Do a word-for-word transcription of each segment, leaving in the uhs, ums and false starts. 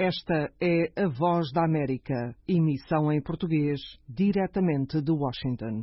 Esta é a Voz da América, emissão em português, diretamente de Washington.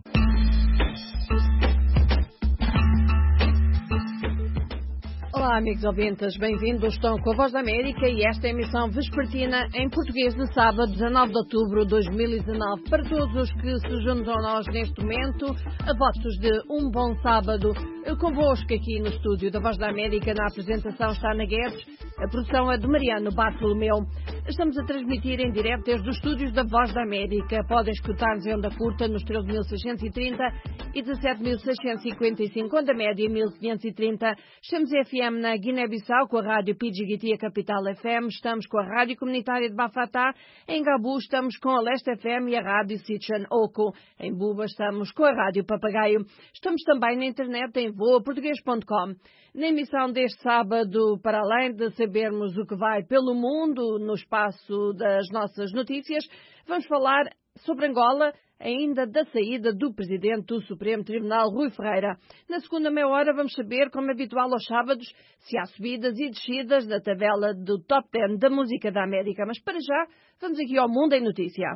Olá, amigos ouvintes, bem-vindos. Estão com a Voz da América e esta é a emissão vespertina em português de sábado, dezanove de outubro de dois mil e dezanove. Para todos os que se juntam a nós neste momento, a votos de um bom sábado. Convosco aqui no estúdio da Voz da América, na apresentação está Ana Guedes, a produção é de Mariano Bartolomeu. Estamos a transmitir em direto desde os estúdios da Voz da América. Podem escutar-nos em onda curta nos treze mil seiscentos e trinta e dezassete mil seiscentos e cinquenta e cinco, onda média mil quinhentos e trinta. Estamos em F M na Guiné-Bissau com a Rádio Pidgiguiti, a Capital F M. Estamos com a Rádio Comunitária de Bafatá. Em Gabu estamos com a Leste F M e a Rádio Sitchan Oco. Em Buba estamos com a Rádio Papagaio. Estamos também na internet em voa português ponto com. Na emissão deste sábado, para além de sabermos o que vai pelo mundo no espaço das nossas notícias, vamos falar sobre Angola, ainda da saída do Presidente do Supremo Tribunal, Rui Ferreira. Na segunda meia hora vamos saber, como é habitual aos sábados, se há subidas e descidas da tabela do Top dez da música da América. Mas para já, vamos aqui ao Mundo em Notícia.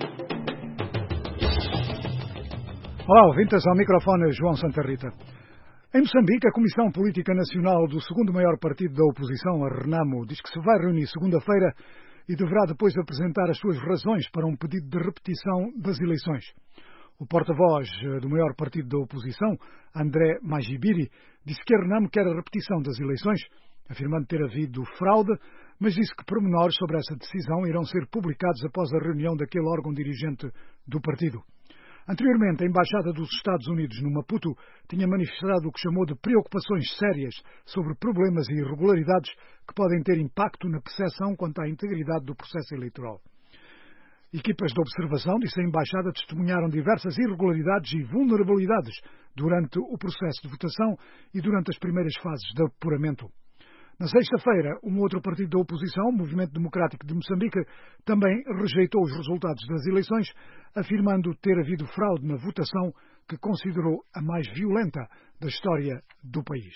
Olá, ouvintes, ao microfone João Santa Rita. Em Moçambique, a Comissão Política Nacional do segundo maior partido da oposição, a Renamo, diz que se vai reunir segunda-feira e deverá depois apresentar as suas razões para um pedido de repetição das eleições. O porta-voz do maior partido da oposição, André Magibiri, disse que a Renamo quer a repetição das eleições, afirmando ter havido fraude, mas disse que pormenores sobre essa decisão irão ser publicados após a reunião daquele órgão dirigente do partido. Anteriormente, a Embaixada dos Estados Unidos no Maputo tinha manifestado o que chamou de preocupações sérias sobre problemas e irregularidades que podem ter impacto na percepção quanto à integridade do processo eleitoral. Equipas de observação, disse a Embaixada, testemunharam diversas irregularidades e vulnerabilidades durante o processo de votação e durante as primeiras fases de apuramento. Na sexta-feira, um outro partido da oposição, o Movimento Democrático de Moçambique, também rejeitou os resultados das eleições, afirmando ter havido fraude na votação que considerou a mais violenta da história do país.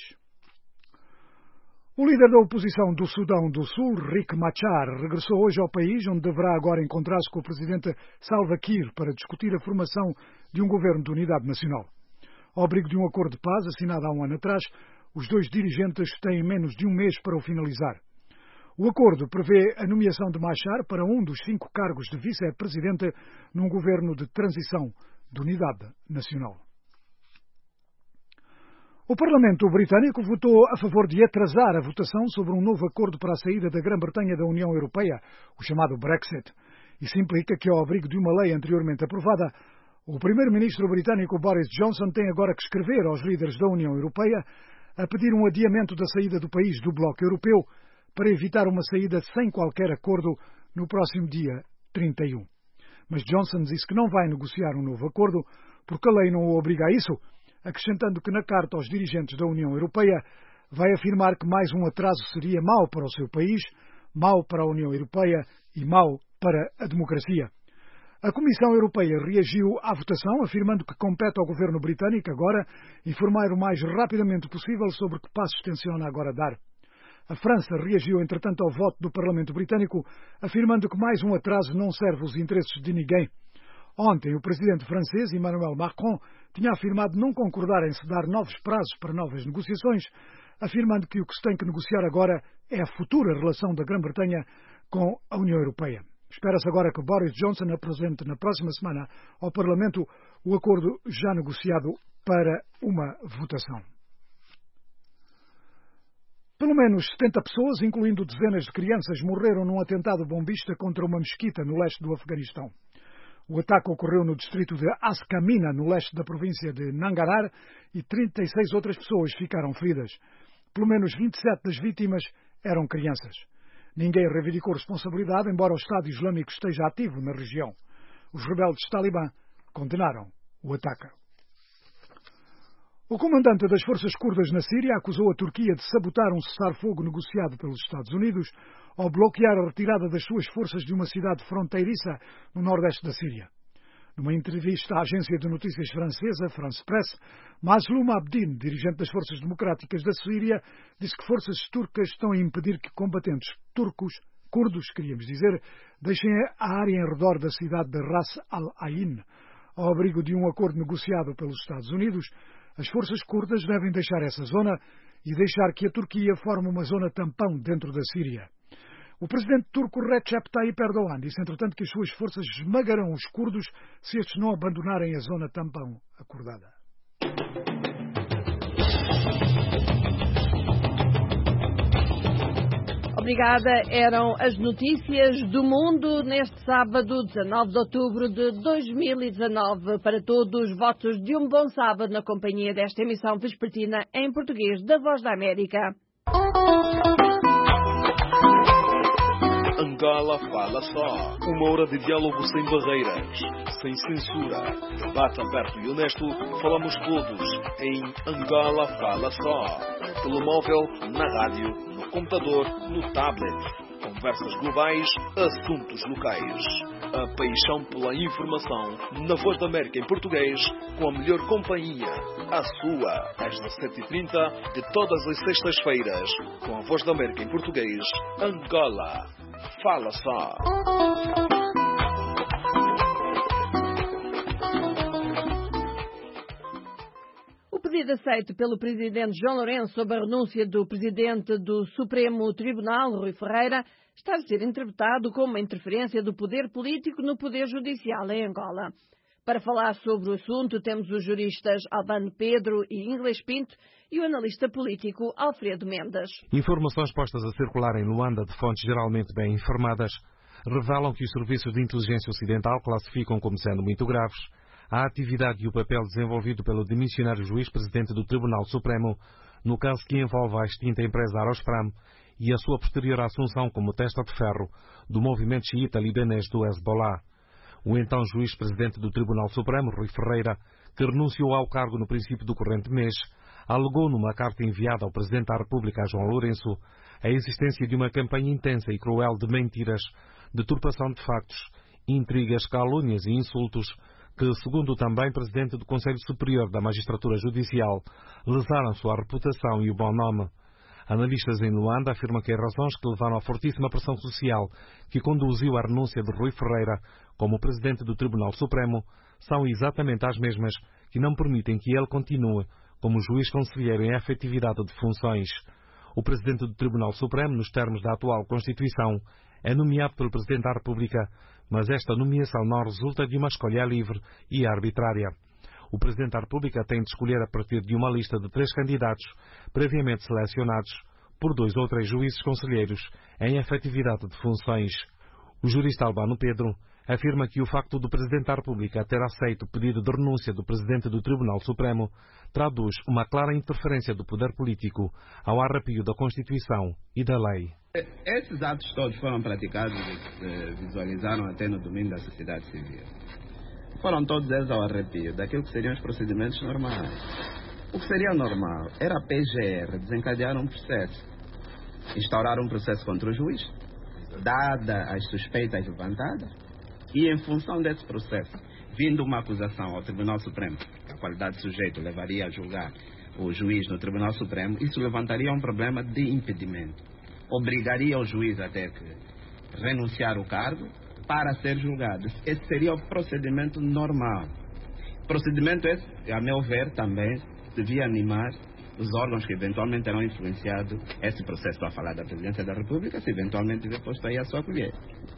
O líder da oposição do Sudão do Sul, Riek Machar, regressou hoje ao país, onde deverá agora encontrar-se com o presidente Salva Kiir para discutir a formação de um governo de unidade nacional. Ao abrigo de um acordo de paz assinado há um ano atrás, os dois dirigentes têm menos de um mês para o finalizar. O acordo prevê a nomeação de Machar para um dos cinco cargos de vice-presidente num governo de transição de unidade nacional. O Parlamento britânico votou a favor de atrasar a votação sobre um novo acordo para a saída da Grã-Bretanha da União Europeia, o chamado Brexit. Isso implica que, ao abrigo de uma lei anteriormente aprovada, o primeiro-ministro britânico Boris Johnson tem agora que escrever aos líderes da União Europeia a pedir um adiamento da saída do país do bloco europeu para evitar uma saída sem qualquer acordo no próximo dia trinta e um. Mas Johnson disse que não vai negociar um novo acordo porque a lei não o obriga a isso, acrescentando que na carta aos dirigentes da União Europeia vai afirmar que mais um atraso seria mau para o seu país, mau para a União Europeia e mau para a democracia. A Comissão Europeia reagiu à votação, afirmando que compete ao governo britânico agora informar o mais rapidamente possível sobre que passos tenciona agora dar. A França reagiu, entretanto, ao voto do Parlamento britânico, afirmando que mais um atraso não serve os interesses de ninguém. Ontem, o presidente francês, Emmanuel Macron, tinha afirmado não concordar em se dar novos prazos para novas negociações, afirmando que o que se tem que negociar agora é a futura relação da Grã-Bretanha com a União Europeia. Espera-se agora que Boris Johnson apresente na próxima semana ao Parlamento o acordo já negociado para uma votação. Pelo menos setenta pessoas, incluindo dezenas de crianças, morreram num atentado bombista contra uma mesquita no leste do Afeganistão. O ataque ocorreu no distrito de Askamina, no leste da província de Nangarhar, e trinta e seis outras pessoas ficaram feridas. Pelo menos vinte e sete das vítimas eram crianças. Ninguém reivindicou responsabilidade, embora o Estado Islâmico esteja ativo na região. Os rebeldes talibã condenaram o ataque. O comandante das forças curdas na Síria acusou a Turquia de sabotar um cessar-fogo negociado pelos Estados Unidos ao bloquear a retirada das suas forças de uma cidade fronteiriça no nordeste da Síria. Numa entrevista à agência de notícias francesa, France Presse, Mazloum Abdin, dirigente das Forças Democráticas da Síria, disse que forças turcas estão a impedir que combatentes turcos curdos, queríamos dizer, deixem a área em redor da cidade de Ras al-Ain. Ao abrigo de um acordo negociado pelos Estados Unidos, as forças curdas devem deixar essa zona e deixar que a Turquia forme uma zona tampão dentro da Síria. O presidente turco Recep Tayyip Erdogan disse, entretanto, que as suas forças esmagarão os curdos se estes não abandonarem a zona tampão acordada. Obrigada. Eram as notícias do mundo neste sábado, dezanove de outubro de dois mil e dezanove. Para todos, votos de um bom sábado na companhia desta emissão vespertina em português da Voz da América. Angola Fala Só. Uma hora de diálogo sem barreiras, sem censura. Debate aberto e honesto. Falamos todos em Angola Fala Só. Telemóvel, na rádio, no computador, no tablet. Conversas globais, assuntos locais. A paixão pela informação na Voz da América em português, com a melhor companhia, a sua, às dezessete e trinta de todas as sextas-feiras, com a Voz da América em português, Angola Fala Só. O pedido aceito pelo presidente João Lourenço sobre a renúncia do presidente do Supremo Tribunal, Rui Ferreira, está a ser interpretado como uma interferência do poder político no poder judicial em Angola. Para falar sobre o assunto, temos os juristas Albano Pedro e Inglês Pinto e o analista político Alfredo Mendes. Informações postas a circular em Luanda de fontes geralmente bem informadas revelam que os serviços de inteligência ocidental classificam como sendo muito graves a atividade e o papel desenvolvido pelo demissionário juiz-presidente do Tribunal Supremo no caso que envolve a extinta empresa Arospram e a sua posterior assunção como testa de ferro do movimento xiita libanês do Hezbollah. O então juiz-presidente do Tribunal Supremo, Rui Ferreira, que renunciou ao cargo no princípio do corrente mês, alegou numa carta enviada ao Presidente da República, João Lourenço, a existência de uma campanha intensa e cruel de mentiras, deturpação de factos, intrigas, calúnias e insultos que, segundo o também Presidente do Conselho Superior da Magistratura Judicial, lesaram sua reputação e o bom nome. Analistas em Luanda afirmam que as razões que levaram à fortíssima pressão social que conduziu à renúncia de Rui Ferreira como Presidente do Tribunal Supremo são exatamente as mesmas que não permitem que ele continue como juiz conselheiro em efetividade de funções. O Presidente do Tribunal Supremo, nos termos da atual Constituição, é nomeado pelo Presidente da República, mas esta nomeação não resulta de uma escolha livre e arbitrária. O Presidente da República tem de escolher a partir de uma lista de três candidatos, previamente selecionados por dois ou três juízes conselheiros em efetividade de funções. O jurista Albano Pedro afirma que o facto do Presidente da República ter aceito o pedido de renúncia do Presidente do Tribunal Supremo traduz uma clara interferência do poder político ao arrepio da Constituição e da lei. Esses atos todos foram praticados e se visualizaram até no domínio da sociedade civil. Foram todos eles ao arrepio daquilo que seriam os procedimentos normais. O que seria normal era a P G R desencadear um processo, instaurar um processo contra o juiz, dada as suspeitas levantadas, e em função desse processo, vindo uma acusação ao Tribunal Supremo, que a qualidade de sujeito levaria a julgar o juiz no Tribunal Supremo, isso levantaria um problema de impedimento. Obrigaria o juiz a ter que renunciar ao cargo para ser julgado. Esse seria o procedimento normal. Procedimento esse, a meu ver, também devia animar os órgãos que eventualmente terão influenciado esse processo. Estou a falar da Presidência da República, se eventualmente tiver posto aí a sua colher.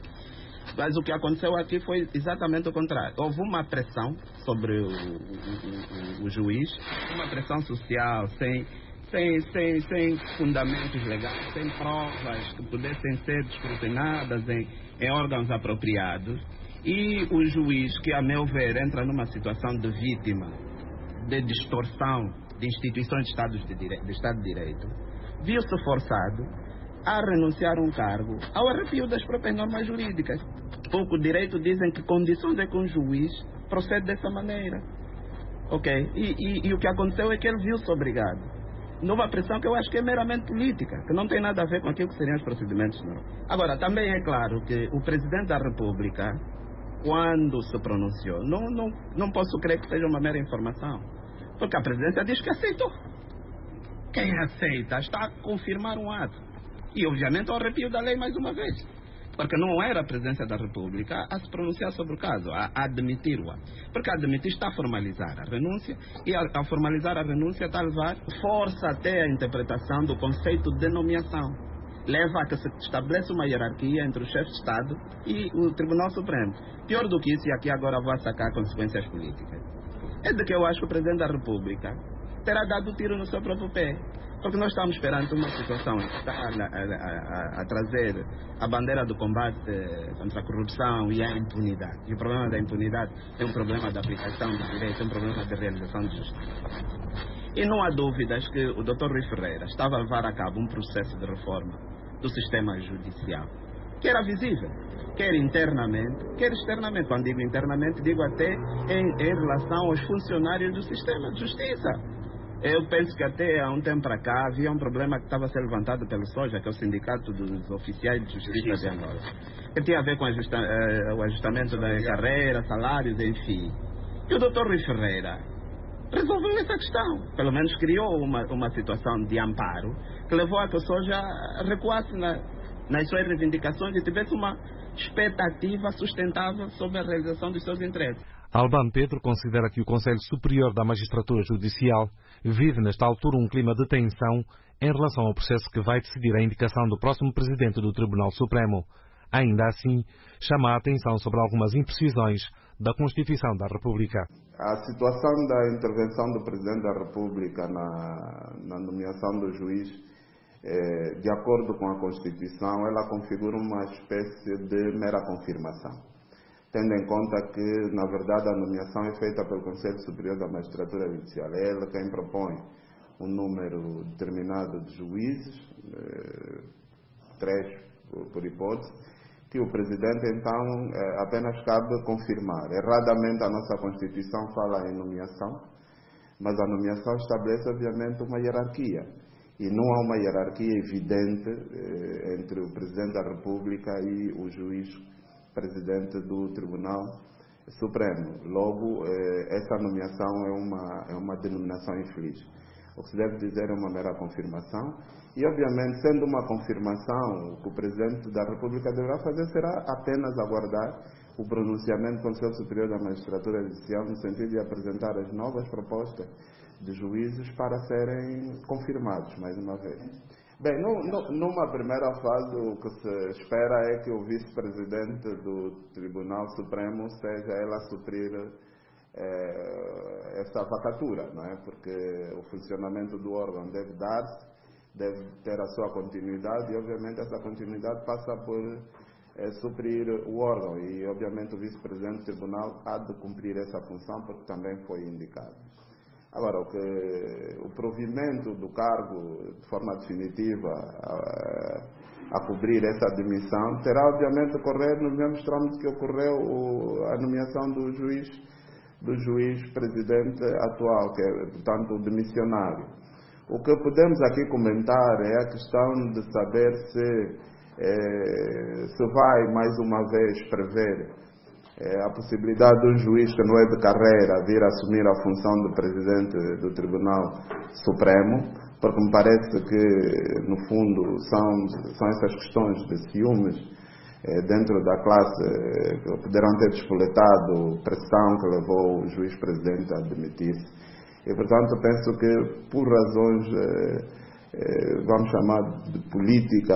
Mas o que aconteceu aqui foi exatamente o contrário. Houve uma pressão sobre o, o, o, o juiz, uma pressão social, sem, sem, sem, sem fundamentos legais, sem provas que pudessem ser escrutinadas em, em órgãos apropriados. E o juiz, que a meu ver entra numa situação de vítima, de distorção de instituições de Estado de, dire... de, Estado de Direito, viu-se forçado a renunciar a um cargo ao arrepio das próprias normas jurídicas. Pouco direito dizem que condições é que um juiz procede dessa maneira. Ok? E, e, e o que aconteceu é que ele viu-se obrigado. Numa pressão que eu acho que é meramente política, que não tem nada a ver com aquilo que seriam os procedimentos normais. Agora, também é claro que o Presidente da República, quando se pronunciou, não, não, não posso crer que seja uma mera informação. Porque a Presidência diz que aceitou. Quem aceita está a confirmar um ato. E, obviamente, ao arrepio da lei mais uma vez. Porque não era a Presidência da República a se pronunciar sobre o caso, a, a admitir-o. Porque a admitir está a formalizar a renúncia, e a, a formalizar a renúncia está a levar força até a interpretação do conceito de nomeação. Leva a que se estabeleça uma hierarquia entre o chefe de Estado e o Tribunal Supremo. Pior do que isso, e aqui agora vou sacar consequências políticas, é de que eu acho que o Presidente da República terá dado tiro no seu próprio pé. Porque nós estamos perante uma situação que está a, a, a, a trazer a bandeira do combate contra a corrupção e a impunidade. E o problema da impunidade é um problema da aplicação do direito, é um problema da realização de justiça. E não há dúvidas que o doutor Rui Ferreira estava a levar a cabo um processo de reforma do sistema judicial, que era visível, quer internamente, quer externamente. Quando digo internamente, digo até em, em relação aos funcionários do sistema de justiça. Eu penso que até há um tempo para cá havia um problema que estava a ser levantado pelo SOJA, que é o Sindicato dos Oficiais de Justiça de Angola, que tinha a ver com ajusta, uh, o ajustamento da carreira, salários, enfim. E o doutor Rui Ferreira resolveu essa questão. Pelo menos criou uma, uma situação de amparo que levou a que o SOJA recuasse na, nas suas reivindicações e tivesse uma expectativa sustentável sobre a realização dos seus interesses. Albano Pedro considera que o Conselho Superior da Magistratura Judicial vive nesta altura um clima de tensão em relação ao processo que vai decidir a indicação do próximo Presidente do Tribunal Supremo. Ainda assim, chama a atenção sobre algumas imprecisões da Constituição da República. A situação da intervenção do Presidente da República na, na nomeação do juiz, eh, de acordo com a Constituição, ela configura uma espécie de mera confirmação. Tendo em conta que, na verdade, a nomeação é feita pelo Conselho Superior da Magistratura Judicial. É ele quem propõe um número determinado de juízes, eh, três por hipótese, que o Presidente, então, eh, apenas cabe confirmar. Erradamente, a nossa Constituição fala em nomeação, mas a nomeação estabelece, obviamente, uma hierarquia. E não há uma hierarquia evidente eh, entre o Presidente da República e o juiz Presidente do Tribunal Supremo. Logo, eh, essa nomeação é uma, é uma denominação infeliz. O que se deve dizer é uma mera confirmação. E, obviamente, sendo uma confirmação, o que o Presidente da República deverá fazer será apenas aguardar o pronunciamento do Conselho Superior da Magistratura Judicial no sentido de apresentar as novas propostas de juízes para serem confirmados, mais uma vez. Bem, no, no, numa primeira fase, o que se espera é que o vice-presidente do Tribunal Supremo seja ele a suprir eh, essa vacatura, não é? Porque o funcionamento do órgão deve dar-se, deve ter a sua continuidade e, obviamente, essa continuidade passa por eh, suprir o órgão e, obviamente, o vice-presidente do Tribunal há de cumprir essa função porque também foi indicado. Agora, o, que, o provimento do cargo de forma definitiva a, a cobrir essa admissão terá, obviamente, ocorrer nos mesmos trâmites que ocorreu o, a nomeação do juiz, do juiz presidente atual, que é, portanto, o demissionário. O que podemos aqui comentar é a questão de saber se, eh, se vai, mais uma vez, prever a possibilidade de um juiz que não é de carreira vir assumir a função de presidente do Tribunal Supremo, porque me parece que, no fundo, são, são essas questões de ciúmes eh, dentro da classe eh, que poderão ter despoletado pressão que levou o juiz-presidente a demitir-se. E, portanto, penso que, por razões, eh, eh, vamos chamar de política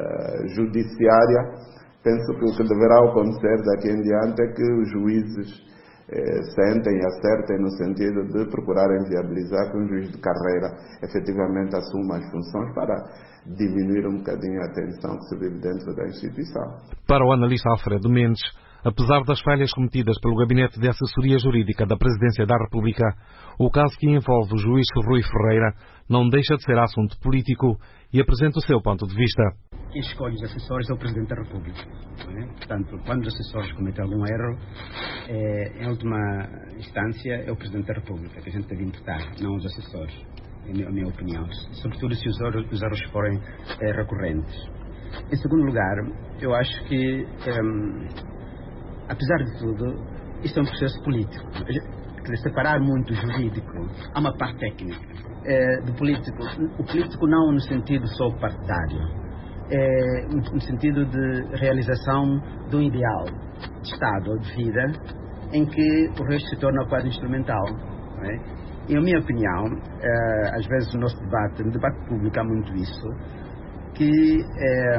judiciária, penso que o que deverá acontecer daqui em diante é que os juízes eh, sentem e acertem no sentido de procurarem viabilizar que um juiz de carreira efetivamente assuma as funções para diminuir um bocadinho a tensão que se vive dentro da instituição. Para o analista Alfredo Mendes, apesar das falhas cometidas pelo Gabinete de Assessoria Jurídica da Presidência da República, o caso que envolve o juiz Rui Ferreira não deixa de ser assunto político e apresenta o seu ponto de vista. Quem escolhe os assessores é o Presidente da República. Não é? Portanto, quando os assessores cometem algum erro, é, em última instância é o Presidente da República que a gente deve imputar, não os assessores, é a minha opinião. Sobretudo se os erros, os erros forem é, recorrentes. Em segundo lugar, eu acho que, um, apesar de tudo, isto é um processo político. Quer dizer, separar muito o jurídico, há uma parte técnica é, do político. O político não no sentido só partidário. é, no sentido de realização de um ideal de Estado ou de vida em que o resto se torna quase instrumental. Não é? E, na minha opinião, é, às vezes no nosso debate, no debate público há muito isso, que é,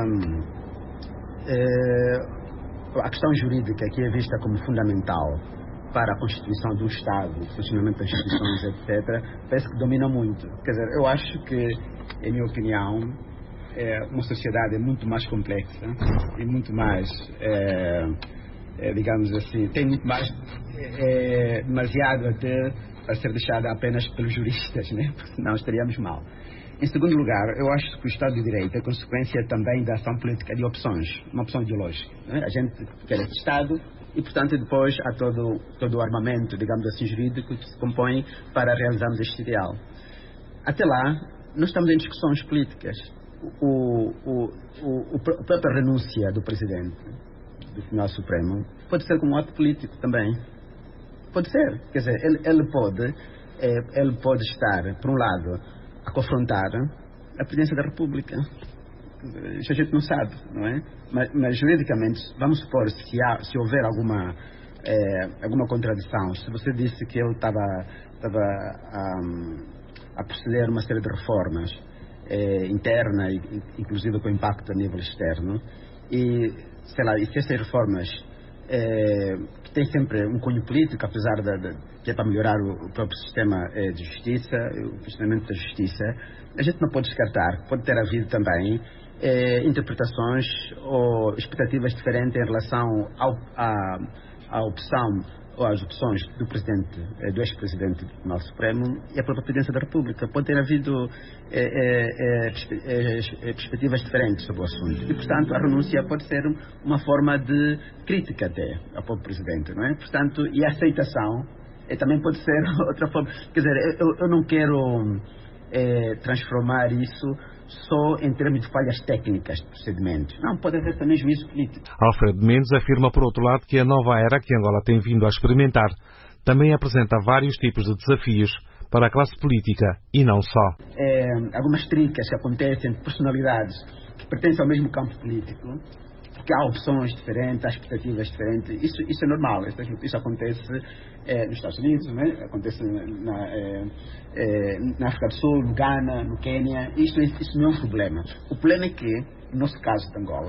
é, a questão jurídica que é vista como fundamental para a constituição do Estado, o funcionamento das instituições, etcétera, parece que domina muito. Quer dizer, eu acho que, em minha opinião, é, uma sociedade é muito mais complexa e muito mais, é, é, digamos assim, tem muito mais, é, demasiado até a ser deixada apenas pelos juristas, né? Porque senão estaríamos mal. Em segundo lugar, eu acho que o Estado de Direito é consequência também da ação política de opções, uma opção ideológica. Né? A gente quer esse Estado e, portanto, depois há todo, todo o armamento, digamos assim, jurídico que se compõe para realizarmos este ideal. Até lá, nós estamos em discussões políticas. O, o, o, o, a própria renúncia do Presidente do Tribunal Supremo pode ser como um ato político também. Pode ser. Quer dizer, ele, ele, pode, é, ele pode estar, por um lado, a confrontar a Presidência da República. Isso a gente não sabe, não é? Mas, mas juridicamente, vamos supor, se, há, se houver alguma, é, alguma contradição, se você disse que ele estava um, a proceder a uma série de reformas é, interna, e, inclusive com impacto a nível externo, e, sei lá, e se essas reformas é, que têm sempre um cunho político, apesar de, de, de é para melhorar o, o próprio sistema é, de justiça, o funcionamento da justiça, a gente não pode descartar, pode ter havido também é, interpretações ou expectativas diferentes em relação ao, à, à opção ou às opções do presidente, do ex-presidente do Tribunal Supremo e a própria Presidência da República. Pode ter havido é, é, é, perspectivas diferentes sobre o assunto. E, portanto, a renúncia pode ser uma forma de crítica até ao próprio presidente, não é? Portanto, e a aceitação é, também pode ser outra forma. Quer dizer, eu, eu não quero é, transformar isso só em termos de falhas técnicas de procedimentos. Não, pode haver também juízo político. Alfredo Mendes afirma, por outro lado, que a nova era que Angola tem vindo a experimentar também apresenta vários tipos de desafios para a classe política e não só. É, algumas tricas que acontecem de personalidades que pertencem ao mesmo campo político, porque há opções diferentes, há expectativas diferentes. Isso, isso é normal. Isso, isso acontece é, nos Estados Unidos, né? Acontece na, é, é, na África do Sul, no Ghana, no Quênia. Isso, isso não é um problema. O problema é que, no nosso caso de Angola,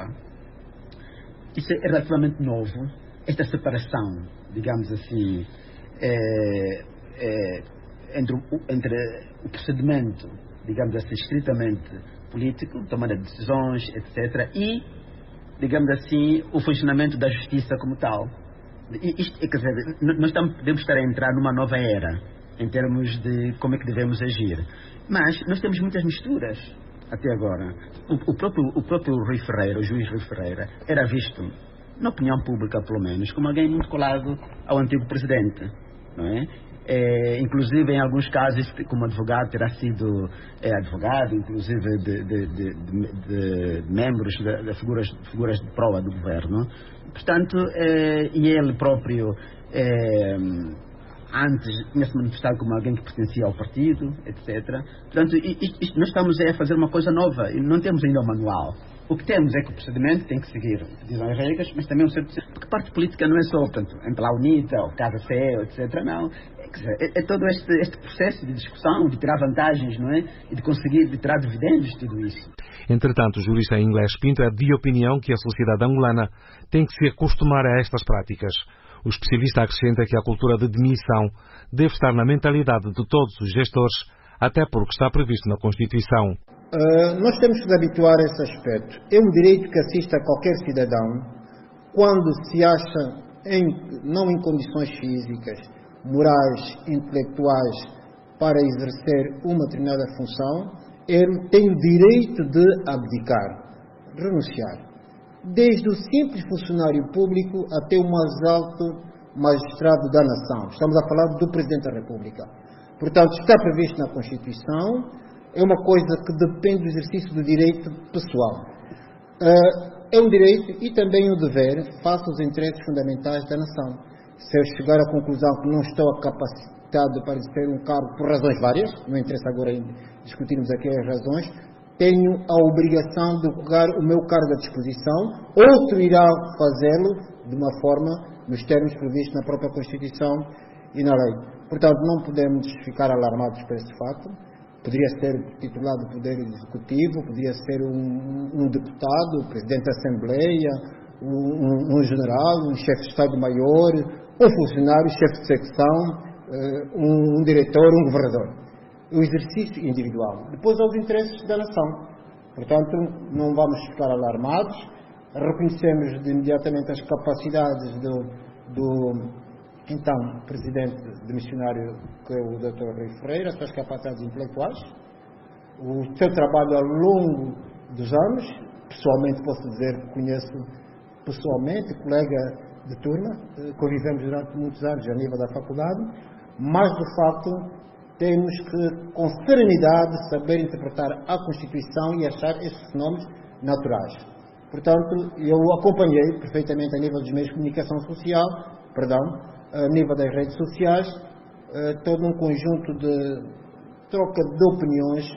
isso é relativamente novo, esta separação, digamos assim, é, é, entre, o, entre o procedimento, digamos assim, estritamente político, tomada de decisões, etcétera, e, digamos assim, o funcionamento da justiça como tal. Isto, quer dizer, nós estamos, podemos estar a entrar numa nova era em termos de como é que devemos agir. Mas nós temos muitas misturas até agora. O, o, próprio, o próprio Rui Ferreira, o juiz Rui Ferreira, era visto, na opinião pública pelo menos, como alguém muito colado ao antigo presidente, não é? É, inclusive em alguns casos como advogado terá sido é, advogado inclusive de, de, de, de, de membros de, de figuras, figuras de prova do governo, portanto é, e ele próprio é, antes tinha-se manifestado como alguém que pertencia ao partido, etcétera. Portanto, isto, isto, nós estamos a fazer uma coisa nova e não temos ainda o manual. O que temos é que o procedimento tem que seguir dizem as regras, mas também um certo... Porque parte política não é só, portanto, entre a UNITA, ou Casa C E, etcétera. Não. É, é todo este, este processo de discussão, de tirar vantagens, não é? E de conseguir de tirar dividendos de tudo isso. Entretanto, o jurista Inglés Pinto é de opinião que a sociedade angolana tem que se acostumar a estas práticas. O especialista acrescenta que a cultura de demissão deve estar na mentalidade de todos os gestores, até porque está previsto na Constituição. Uh, nós temos que nos habituar a esse aspecto. É um direito que assiste a qualquer cidadão quando se acha em, não em condições físicas, morais, intelectuais para exercer uma determinada função, ele tem o direito de abdicar, renunciar. Desde o simples funcionário público até o mais alto magistrado da nação. Estamos a falar do Presidente da República. Portanto, está previsto na Constituição, é uma coisa que depende do exercício do direito pessoal. É um direito e também um dever face aos interesses fundamentais da nação. Se eu chegar à conclusão que não estou capacitado para exercer um cargo por razões várias, não interessa agora discutirmos aqui as razões, tenho a obrigação de colocar o meu cargo à disposição, outro irá fazê-lo de uma forma, nos termos previstos na própria Constituição e na lei. Portanto, não podemos ficar alarmados por esse fato. Poderia ser titular do Poder Executivo, poderia ser um, um deputado, o Presidente da Assembleia, um, um general, um chefe de Estado-Maior, um funcionário, chefe de secção, um, um diretor, um governador. O exercício individual. Depois, aos interesses da nação. Portanto, não vamos ficar alarmados. Reconhecemos de imediatamente as capacidades do, do então presidente do missionário, que é o doutor Rui Ferreira, as suas capacidades intelectuais, o seu trabalho ao longo dos anos. Pessoalmente posso dizer que conheço pessoalmente, colega de turma, convivemos durante muitos anos a nível da faculdade, mas de facto temos que, com serenidade, saber interpretar a Constituição e achar esses fenómenos naturais. Portanto, eu acompanhei perfeitamente a nível dos meios de comunicação social, perdão, a nível das redes sociais, todo um conjunto de troca de opiniões,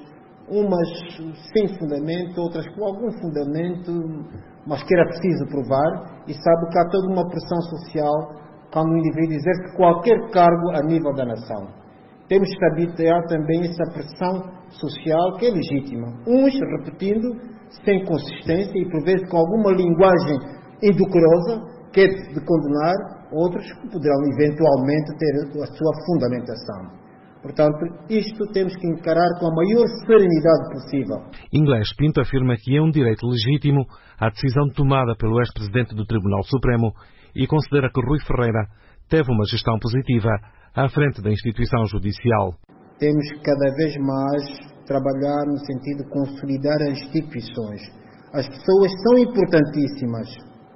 umas sem fundamento, outras com algum fundamento, mas que era preciso provar, e sabe que há toda uma pressão social quando o indivíduo dizer que qualquer cargo a nível da nação. Temos que habituar também essa pressão social que é legítima. Uns repetindo, sem consistência e por vezes com alguma linguagem indecorosa, que é de condenar, outros que poderão eventualmente ter a sua fundamentação. Portanto, isto temos que encarar com a maior serenidade possível. Inglés Pinto afirma que é um direito legítimo a decisão tomada pelo ex-presidente do Tribunal Supremo e considera que Rui Ferreira teve uma gestão positiva à frente da instituição judicial. Temos que cada vez mais trabalhar no sentido de consolidar as instituições. As pessoas são importantíssimas,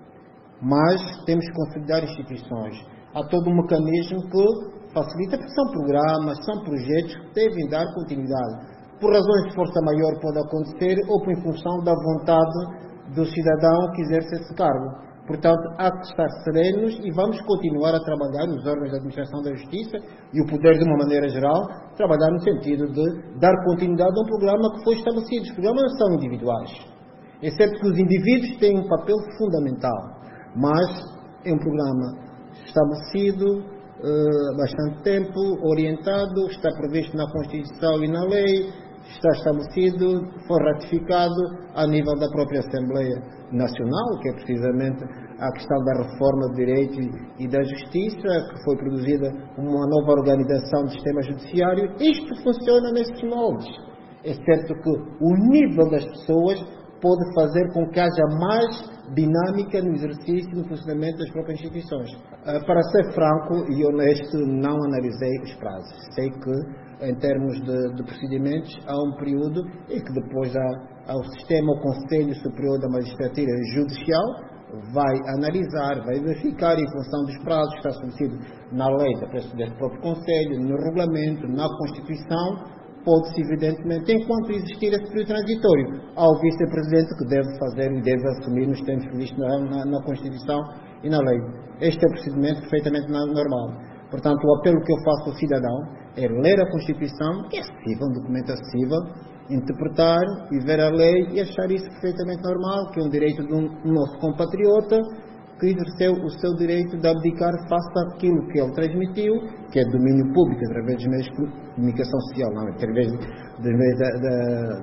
mas temos que consolidar instituições. Há todo um mecanismo que facilita, porque são programas, são projetos que devem dar continuidade. Por razões de força maior pode acontecer ou por função da vontade do cidadão que exerce esse cargo. Portanto, há que estar serenos e vamos continuar a trabalhar, os órgãos da administração da justiça e o poder de uma maneira geral, trabalhar no sentido de dar continuidade a um programa que foi estabelecido. Os programas não são individuais, exceto que os indivíduos têm um papel fundamental, mas é um programa estabelecido há uh, bastante tempo, orientado, está previsto na Constituição e na lei, está estabelecido, foi ratificado a nível da própria Assembleia Nacional, que é precisamente a questão da reforma do direito e da justiça, que foi produzida uma nova organização do sistema judiciário. Isto funciona nesses moldes. É certo que o nível das pessoas pode fazer com que haja mais dinâmica no exercício e no funcionamento das próprias instituições. Para ser franco e honesto, não analisei os prazos. Sei que, em termos de, de procedimentos, há um período e que depois há, há o sistema, o Conselho Superior da Magistratura Judicial, vai analisar, vai verificar em função dos prazos que está estabelecido na lei do próprio Conselho, no regulamento, na Constituição. Pode-se, evidentemente, enquanto existir esse período transitório, ao vice-presidente que deve fazer e deve assumir nos termos previstos na, na, na Constituição e na lei. Este é o procedimento perfeitamente normal. Portanto, o apelo que eu faço ao cidadão é ler a Constituição, que é acessível, um documento acessível, interpretar e ver a lei e achar isso perfeitamente normal, que é um direito de um, um nosso compatriota que exerceu o seu direito de abdicar face àquilo que ele transmitiu, que é domínio público, através dos meios de comunicação social, não, através dos meios da, da,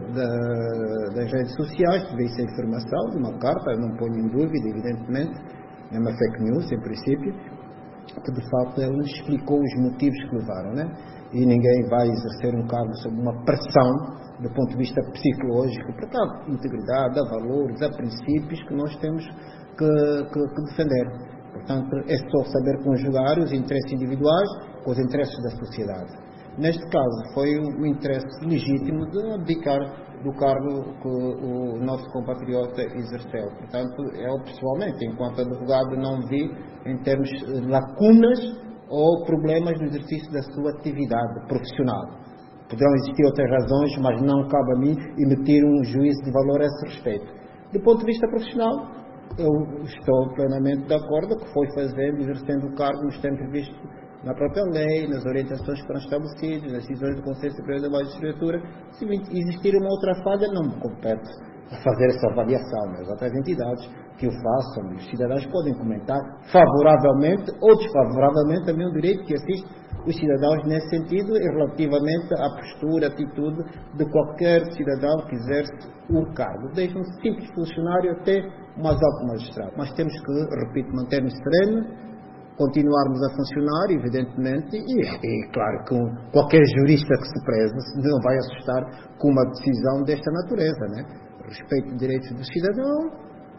da, das redes sociais, veio essa informação de uma carta, não ponho em dúvida, evidentemente, é uma fake news, em princípio, que de facto ele nos explicou os motivos que levaram, né? E ninguém vai exercer um cargo sob uma pressão do ponto de vista psicológico, porque há integridade, há valores, há princípios que nós temos que, que, que defender. Portanto, é só saber conjugar os interesses individuais com os interesses da sociedade. Neste caso, foi o interesse legítimo de abdicar do cargo que o nosso compatriota exerceu. Portanto, eu pessoalmente, enquanto advogado, não vi em termos de lacunas ou problemas no exercício da sua atividade profissional. Poderão existir outras razões, mas não cabe a mim emitir um juízo de valor a esse respeito. Do ponto de vista profissional, eu estou plenamente de acordo que foi fazendo, exercendo o cargo nos tempos previstos na própria lei, nas orientações que foram estabelecidas, nas decisões do Conselho Superior da Magistratura. Se existir uma outra falha, não me compete fazer essa avaliação, mas outras entidades que o façam, os cidadãos podem comentar favoravelmente ou desfavoravelmente também o direito que assiste os cidadãos nesse sentido e relativamente à postura, atitude de qualquer cidadão que exerce o cargo, desde um simples funcionário até o mais alto magistrado. Mas temos que, repito, manter-nos serenos, continuarmos a funcionar, evidentemente, e, e claro que um, qualquer jurista que se preze não vai assustar com uma decisão desta natureza, né? Respeito dos direitos do cidadão,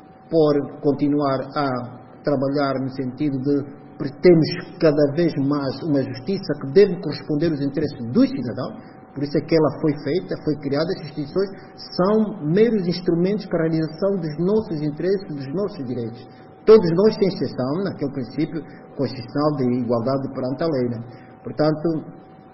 por continuar a trabalhar no sentido de temos cada vez mais uma justiça que deve corresponder aos interesses dos cidadãos. Por isso é que ela foi feita, foi criada. As instituições são meros instrumentos para a realização dos nossos interesses, dos nossos direitos. Todos nós, sem exceção, naquele princípio constitucional de igualdade perante a lei, né? Portanto,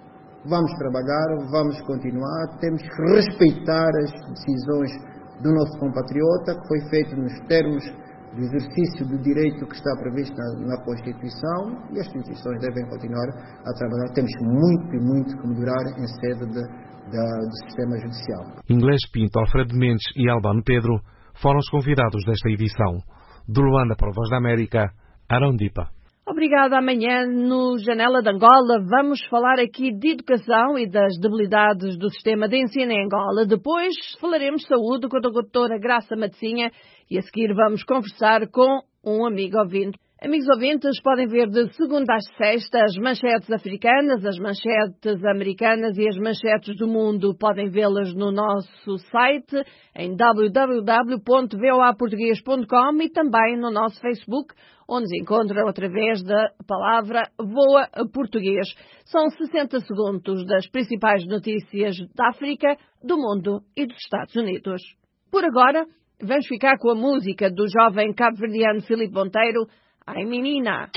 vamos trabalhar, vamos continuar, temos que respeitar as decisões do nosso compatriota, que foi feito nos termos do exercício do direito que está previsto na, na Constituição, e as instituições devem continuar a trabalhar. Temos muito e muito que melhorar em sede de, de, do sistema judicial. Inglês Pinto, Alfredo Mendes e Albano Pedro foram os convidados desta edição. De Luanda para a Voz da América, Arão Dipa. Obrigada. Amanhã, no Janela de Angola, vamos falar aqui de educação e das debilidades do sistema de ensino em Angola. Depois falaremos de saúde com a doutora Graça Matosinha e a seguir vamos conversar com um amigo ouvinte. Amigos ouvintes, podem ver de segunda às sexta as manchetes africanas, as manchetes americanas e as manchetes do mundo. Podem vê-las no nosso site em w w w ponto v o a português ponto com e também no nosso Facebook, onde nos encontram através da palavra Voa Português. São sessenta segundos das principais notícias da África, do mundo e dos Estados Unidos. Por agora, vamos ficar com a música do jovem cabo-verdiano Filipe Monteiro, Ai Menina.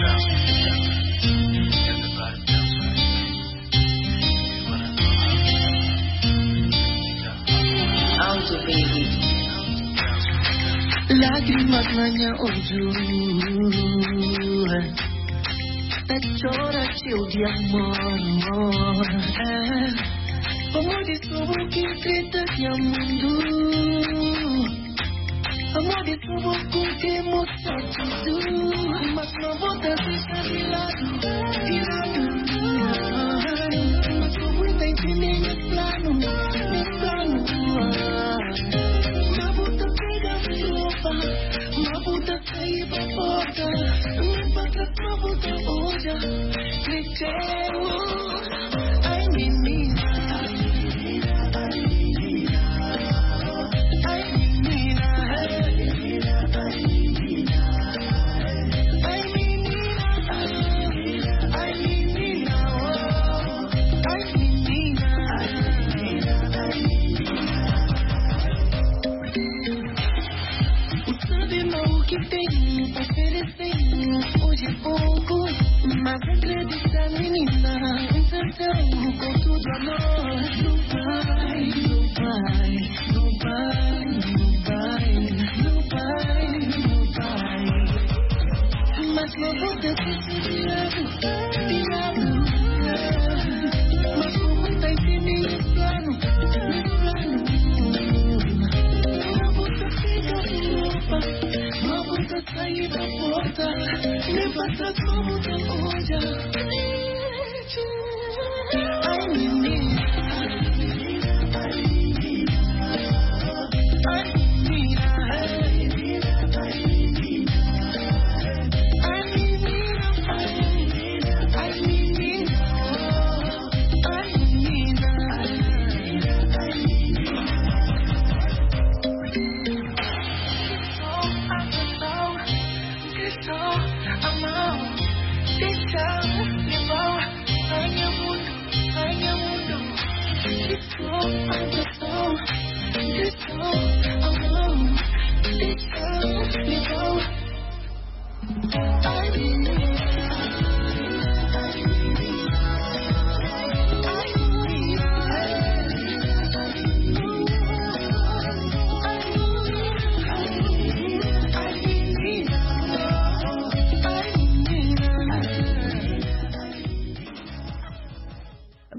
Auto baby. Lágrimas na minha olho, é chora teu de amor, é como de tudo que grita de mundo. Amor de tudo com que emoção tudo, mas não vou deixar de lado, de lado. Mas como ainda entender meu plano, meu plano. Uma puta pega a roupa, uma puta sair pra porta, me passa pra puta hoje, me quero, ai menina. Hoje é pouco, mas acredita menina, então com tudo amor, não vai, não vai, não vai, não vai, não vai, não vai. Mas não vou ter que ser de lado, de lado. Mas como tá em meu plano, meu plano. Não vou ter que dar roupa, não vou ter que sair da porta. Me passa como te olha. Ai menina, ai menina, ai menina, ai menina, ai menina, ai menina, ai menina, ai menina, ai menina. Estou a amor,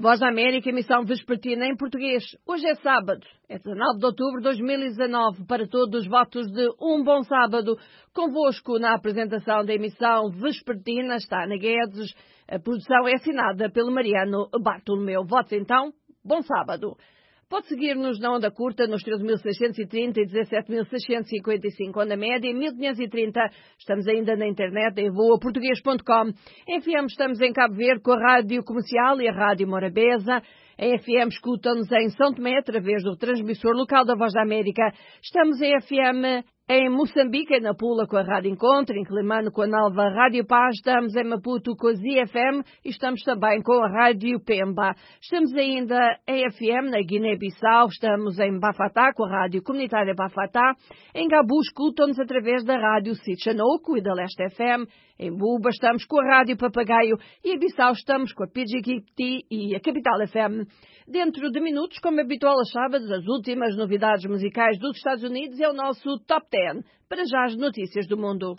Voz da América, emissão vespertina em português. Hoje é sábado, é dezanove de outubro de dois mil e dezanove. Para todos, votos de um bom sábado. Convosco na apresentação da emissão vespertina está Ana Guedes. A produção é assinada pelo Mariano Bartolomeu. Votos então, bom sábado. Pode seguir-nos na onda curta nos treze mil seiscentos e trinta e dezassete mil seiscentos e cinquenta e cinco, onda média em mil quinhentos e trinta. Estamos ainda na internet em voa português ponto com. Em F M estamos em Cabo Verde com a Rádio Comercial e a Rádio Morabeza. Em F M escutam-nos em São Tomé através do transmissor local da Voz da América. Estamos em F M em Moçambique, em Nampula com a Rádio Encontro, em Quelimane com a nova Rádio Paz, estamos em Maputo com a Z F M e estamos também com a Rádio Pemba. Estamos ainda em F M na Guiné-Bissau, estamos em Bafatá com a Rádio Comunitária Bafatá. Em Gabu escutam-nos através da Rádio Sitchanoco e da Leste F M. Em Buba estamos com a Rádio Papagaio e em Bissau estamos com a P G Q T e a Capital F M. Dentro de minutos, como habitual aos sábados, as últimas novidades musicais dos Estados Unidos é o nosso Top dez. Para já as notícias do mundo.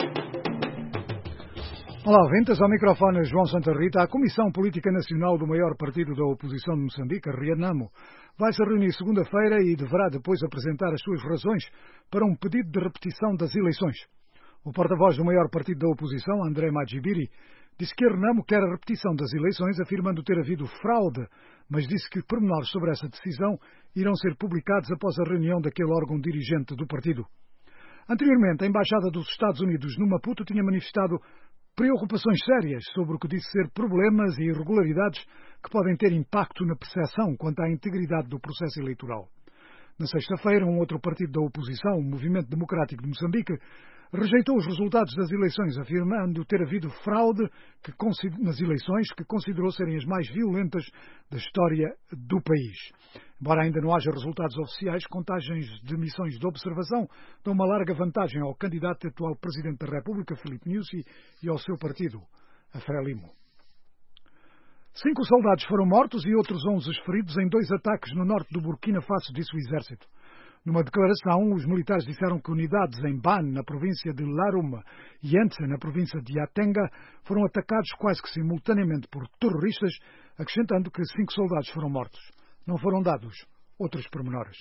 Olá, ouvintes, ao microfone João Santa Rita. A Comissão Política Nacional do maior partido da oposição de Moçambique, a Renamo, vai se reunir segunda-feira e deverá depois apresentar as suas razões para um pedido de repetição das eleições. O porta-voz do maior partido da oposição, André Majibiri, disse que a Renamo quer a repetição das eleições, afirmando ter havido fraude, mas disse que pormenores sobre essa decisão irão ser publicados após a reunião daquele órgão dirigente do partido. Anteriormente, a Embaixada dos Estados Unidos no Maputo tinha manifestado preocupações sérias sobre o que disse ser problemas e irregularidades que podem ter impacto na percepção quanto à integridade do processo eleitoral. Na sexta-feira, um outro partido da oposição, o Movimento Democrático de Moçambique, rejeitou os resultados das eleições, afirmando ter havido fraude que, nas eleições que considerou serem as mais violentas da história do país. Embora ainda não haja resultados oficiais, contagens de missões de observação dão uma larga vantagem ao candidato e atual Presidente da República, Filipe Nyusi, e ao seu partido, a Frelimo. Cinco soldados foram mortos e outros onze feridos em dois ataques no norte do Burkina Faso, disse o exército. Numa declaração, os militares disseram que unidades em Ban, na província de Laruma, e Ence, na província de Atenga, foram atacados quase que simultaneamente por terroristas, acrescentando que cinco soldados foram mortos. Não foram dados outros pormenores.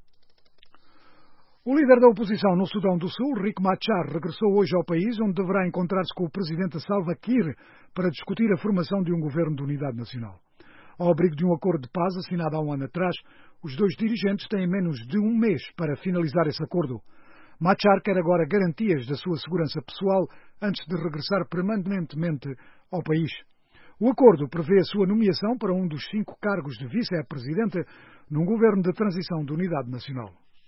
O líder da oposição no Sudão do Sul, Riek Machar, regressou hoje ao país, onde deverá encontrar-se com o presidente Salva Kiir para discutir a formação de um governo de unidade nacional. Ao abrigo de um acordo de paz assinado há um ano atrás, os dois dirigentes têm menos de um mês para finalizar esse acordo. Machar quer agora garantias da sua segurança pessoal antes de regressar permanentemente ao país. O acordo prevê a sua nomeação para um dos cinco cargos de vice-presidente num governo de transição de unidade nacional.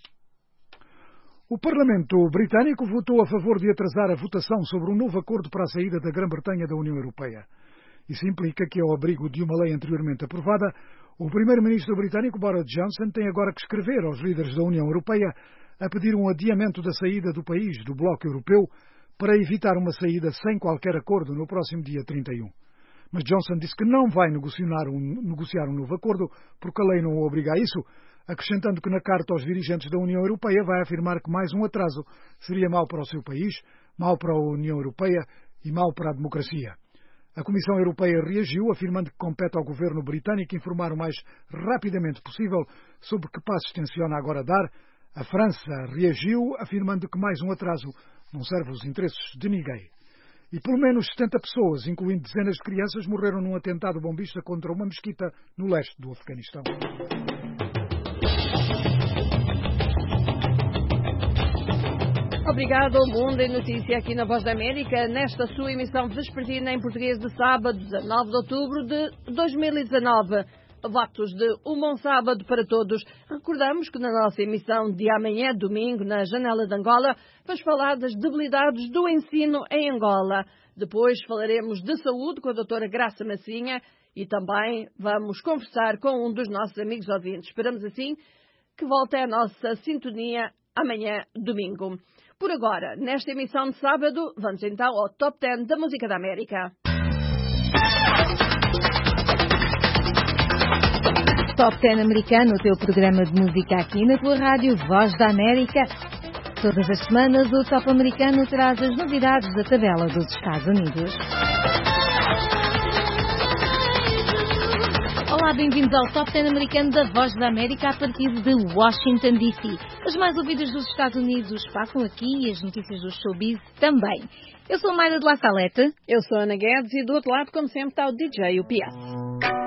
O Parlamento britânico votou a favor de atrasar a votação sobre um novo acordo para a saída da Grã-Bretanha da União Europeia. Isso implica que, ao abrigo de uma lei anteriormente aprovada, o primeiro-ministro britânico Boris Johnson tem agora que escrever aos líderes da União Europeia a pedir um adiamento da saída do país do Bloco Europeu para evitar uma saída sem qualquer acordo no próximo dia trinta e um. Mas Johnson disse que não vai negociar um, negociar um novo acordo porque a lei não o obriga a isso, acrescentando que na carta aos dirigentes da União Europeia vai afirmar que mais um atraso seria mau para o seu país, mau para a União Europeia e mau para a democracia. A Comissão Europeia reagiu, afirmando que compete ao governo britânico informar o mais rapidamente possível sobre que passos tenciona agora dar. A França reagiu, afirmando que mais um atraso não serve os interesses de ninguém. E pelo menos setenta pessoas, incluindo dezenas de crianças, morreram num atentado bombista contra uma mesquita no leste do Afeganistão. Obrigado ao Mundo em Notícia aqui na Voz da América, nesta sua emissão vespertina em português de sábado, dezanove de outubro de dois mil e dezanove. Votos de um bom sábado para todos. Recordamos que na nossa emissão de amanhã, domingo, na Janela de Angola, vamos falar das debilidades do ensino em Angola. Depois falaremos de saúde com a doutora Graça Massinha e também vamos conversar com um dos nossos amigos ouvintes. Esperamos assim que volte a nossa sintonia amanhã, domingo. Por agora, nesta emissão de sábado, vamos então ao Top dez da Música da América. Top dez americano, o teu programa de música aqui na tua rádio Voz da América. Todas as semanas o Top americano traz as novidades da tabela dos Estados Unidos. Olá, bem-vindos ao Top dez americano da Voz da América a partir de Washington, D C. As mais ouvidas dos Estados Unidos passam aqui e as notícias do showbiz também. Eu sou a Mayra de La Salete. Eu sou a Ana Guedes e do outro lado, como sempre, está o D J U P S.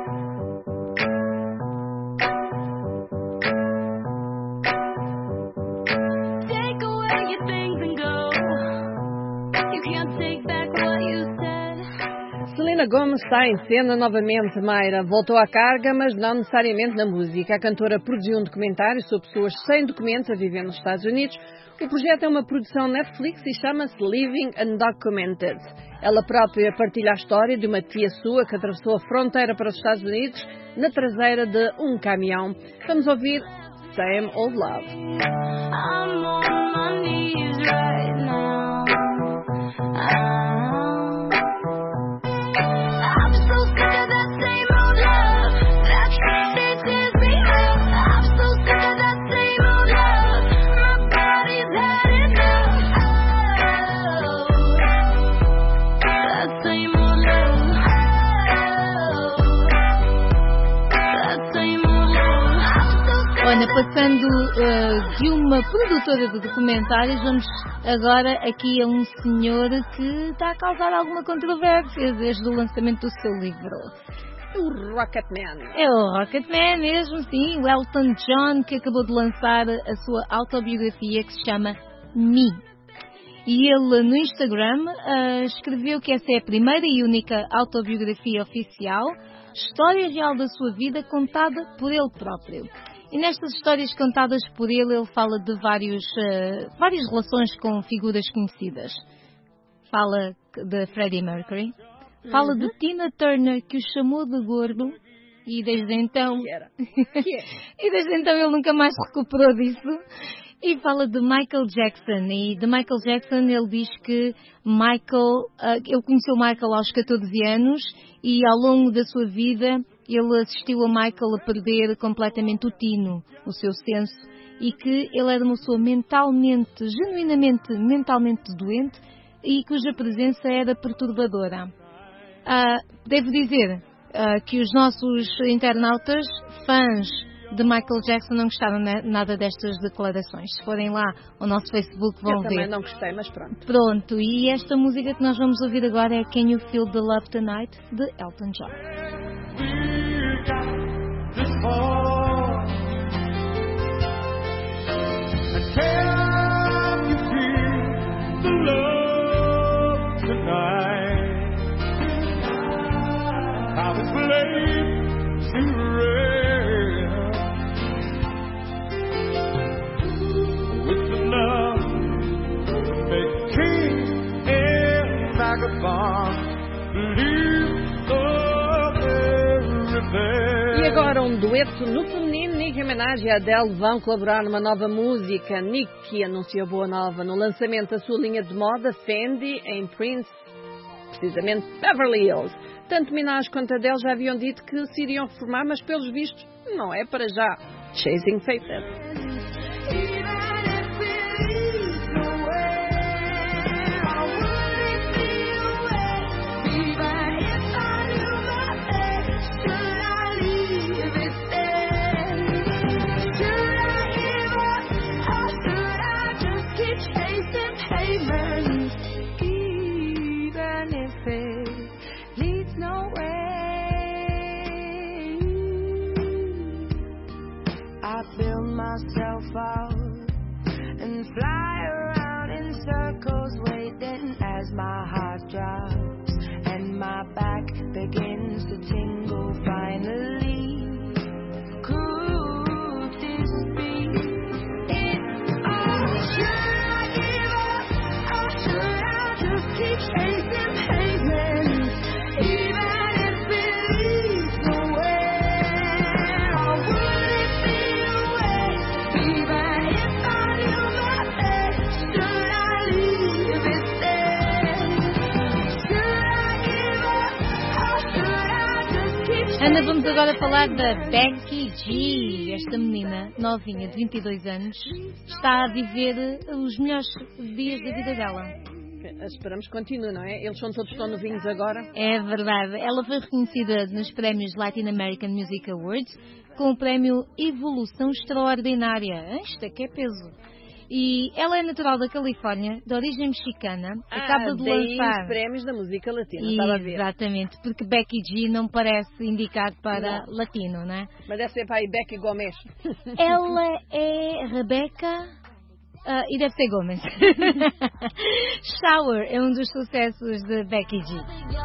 Selena Gomez está em cena novamente, Mayra. Voltou à carga, mas não necessariamente na música. A cantora produziu um documentário sobre pessoas sem documentos a viver nos Estados Unidos. O projeto é uma produção Netflix e chama-se Living Undocumented. Ela própria partilha a história de uma tia sua que atravessou a fronteira para os Estados Unidos na traseira de um caminhão. Vamos ouvir Same Old Love. I'm on my knees right now. I'm Olha, passando uh, de uma produtora de documentários, vamos agora aqui a um senhor que está a causar alguma controvérsia desde o lançamento do seu livro. O Rocketman. É o Rocketman mesmo, sim, o Elton John, que acabou de lançar a sua autobiografia que se chama Me. E ele no Instagram uh, escreveu que essa é a primeira e única autobiografia oficial, história real da sua vida contada por ele próprio. E nestas histórias contadas por ele, ele fala de vários, uh, várias relações com figuras conhecidas. Fala de Freddie Mercury, fala uhum. de Tina Turner, que o chamou de gordo, e desde então... Que era. Que era. e desde então ele nunca mais se recuperou disso. E fala de Michael Jackson, e de Michael Jackson ele diz que Michael, uh, ele conheceu Michael aos catorze anos, e ao longo da sua vida ele assistiu a Michael a perder completamente o tino, o seu senso, e que ele era uma pessoa mentalmente, genuinamente mentalmente doente, e cuja presença era perturbadora. Uh, devo dizer uh, que os nossos internautas, fãs de Michael Jackson, não gostaram nada destas declarações. Se forem lá ao nosso Facebook vão Eu ver. Eu também não gostei, mas pronto. Pronto, e esta música que nós vamos ouvir agora é Can You Feel the Love Tonight, de Elton John. E agora um dueto no feminino. Nicki Minaj e Adele vão colaborar numa nova música. Nicki anunciou boa nova no lançamento da sua linha de moda Fendi em Prince, precisamente Beverly Hills. Tanto Minaj quanto Adele já haviam dito que se iriam reformar, mas pelos vistos não é para já. Chasing Faces. Myself out and fly around in circles, waiting as my heart drops and my back begins to tingle. Finally, could this be it? Oh, should I give up? Or should I just keep chasing pavements, even if it leads nowhere? Or would it be a waste? Even if I knew my best, should I leave it there? Should I give up? Or should I just keep chasing? Ana, vamos agora falar da Becky G. Esta menina, novinha, de vinte e dois anos, está a viver os melhores dias da vida dela. Esperamos que continue, não é? Eles são todos tão novinhos agora. É verdade. Ela foi reconhecida nos prémios Latin American Music Awards com o prémio Evolução Extraordinária. Isto é que é peso. E ela é natural da Califórnia, de origem mexicana. Ah, acaba de daí lançar os prémios da música latina, estava a ver. Exatamente, porque Becky G não parece indicar para não. latino, não é? Mas deve ser para aí Becky Gomes. Ela é Rebeca uh, e deve ser Gomes. Shower é um dos sucessos de Becky G.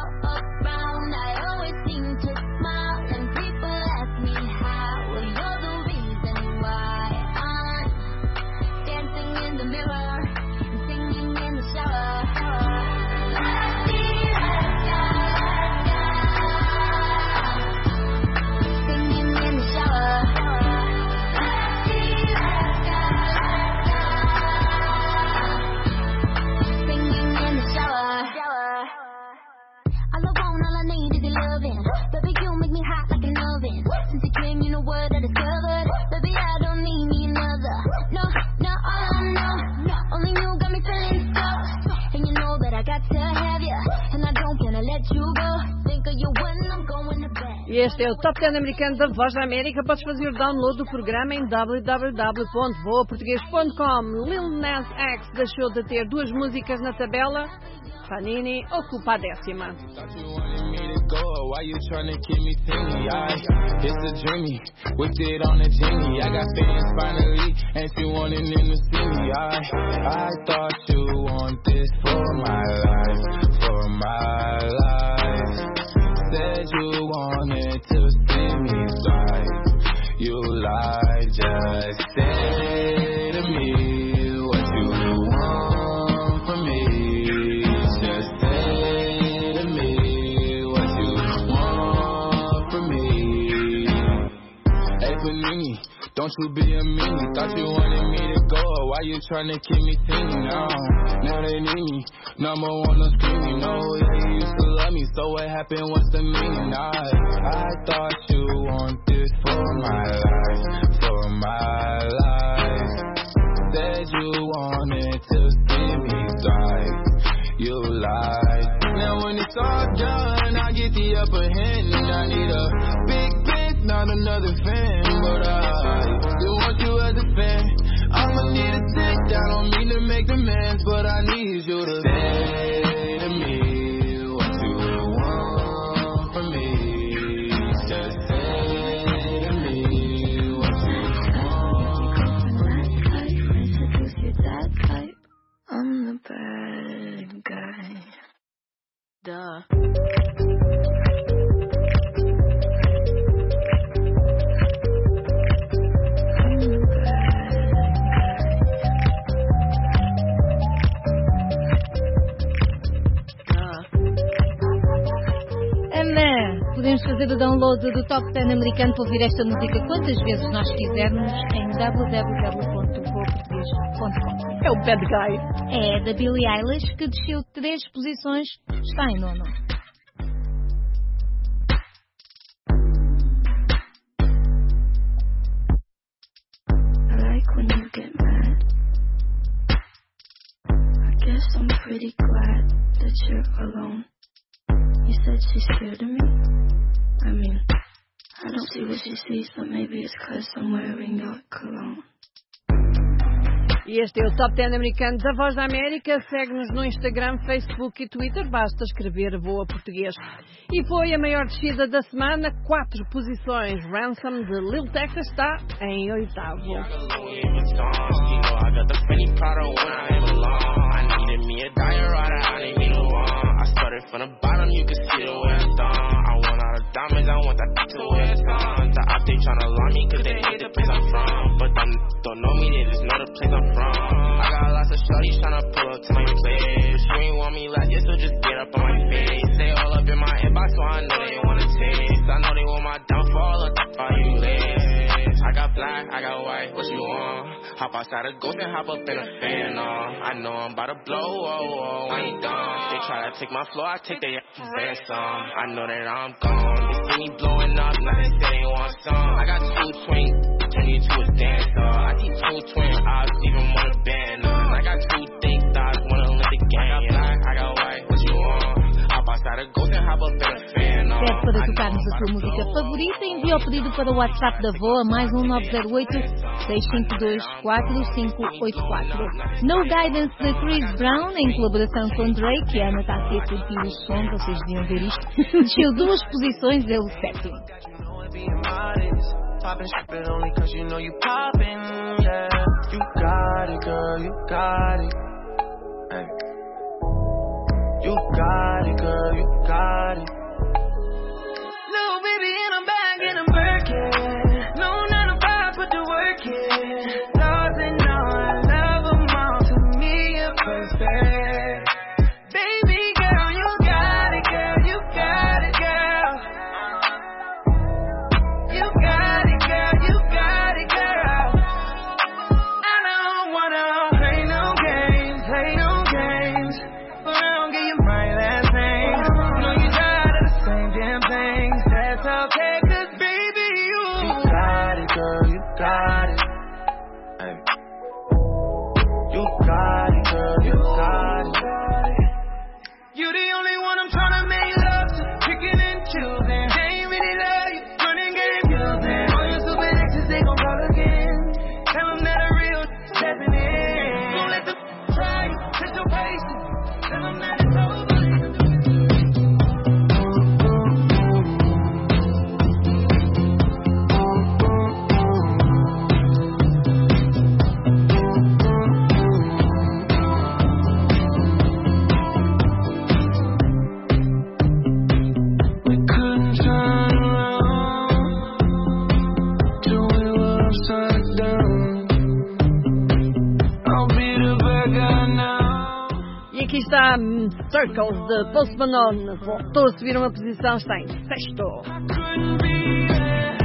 E este é o Top dez americano da Voz da América. Podes fazer o download do programa em w w w ponto voa português ponto com. Lil Nas X deixou de ter duas músicas na tabela. Panini ocupa a décima. Why you tryna keep me singing? I, it's a dreamy, whipped it on a genie. I got fans finally, and she wanting them to see me. I, I thought you want this for my life, for my life. Said you wanted to see me thrive. You lied, just say to me what you want from me. Just say to me what you want from me. Hey, Panini, don't you be a meanie. Thought you wanted me to go. Why you tryna keep me singing now? Now they need me. Number one, no screaming. No, yeah, you used to love me. So what happened? What's the meaning? I, I thought you want this for my life, for my life. Said you wanted to see me thrive. You lied. Now when it's all done, I get the upper hand, and I need a big bitch, not another fan. But I still want you as a fan. I'ma need a sit down, don't mean to make demands, but I need you to say to me what you want from me. Just say to me what you want. I'm the bad guy. Duh. Podemos fazer o download do Top dez americano para ouvir esta música quantas vezes nós quisermos em w w w ponto voa português ponto com. É o Bad Guy. É da Billie Eilish, que desceu três posições, está em nono. I like when you get mad. I guess I'm pretty glad that you're alone. You said she's scared of me? I mean, I don't see what she sees, but maybe it's because I'm wearing your cologne. E este é o Top dez americano da Voz da América. Segue-nos no Instagram, Facebook e Twitter. Basta escrever Voa Português. E foi a maior descida da semana. Quatro posições. Ransom de Lil Texas está em oitavo. From the bottom, you can see the way it's done. I want all the diamonds, I want that to wear it's on. The op, they tryna lie me cause they hate the place I'm from. But them don't know me, they just know the place I'm from. I got lots of shorties tryna pull up to my place. You ain't want me like this, so just get up on my face. They all up in my inbox, so I know they wanna taste. I know they want my downfall, or are you late? I got black, I got white, what you want? Hop outside a ghost and hop up in a fan, uh. I know I'm about to blow, oh, oh, I ain't done. They try to take my floor, I take their ransom. I know that I'm gone. They see me blowing up, now they say they want some. I got two twins, turn you to a dancer. I teach two twin eyes, even want a band. I got two thick thighs, wanna live the game. I got black, tua música favorita, envia o pedido para o WhatsApp da V O A, mais um nove zero oito, seis cinco dois, quatro cinco oito quatro. No Guidance de Chris Brown, em colaboração com Drake, a Ana está aqui a curtir o som, vocês deviam ver isto, desceu duas posições, é o sétimo. Poppin', strippin' only cause you know you poppin', yeah. You got it, girl, you got it. Hey. You got it, girl, you got it. Little baby and I'm back and I'm working. No nine to five, put the work in. Lost and all, I love them all. To me, you're perfect. Baby girl, you got it, girl, you got it, girl. You got it, girl, you got it, girl. I don't wanna play no games, play no games, but I don't give you my last name. No, you tired of the same damn things. That's okay, cause baby, you You got it, girl, you got it. Hey. You got it, girl, you got it. You the only one I'm tryna make love to, picking and choosing. They ain't really love you, running game using. All your super exes, they gon' call again. Tell them that a real stepping in. Don't let them try you, test your patience. Tell them that it's over. We couldn't turn around till we were upside down. I'll be the bad guy now. E aqui está hum, Circles de Post Malone. Voltou a subir uma posição, está em sexto. Couldn't be there.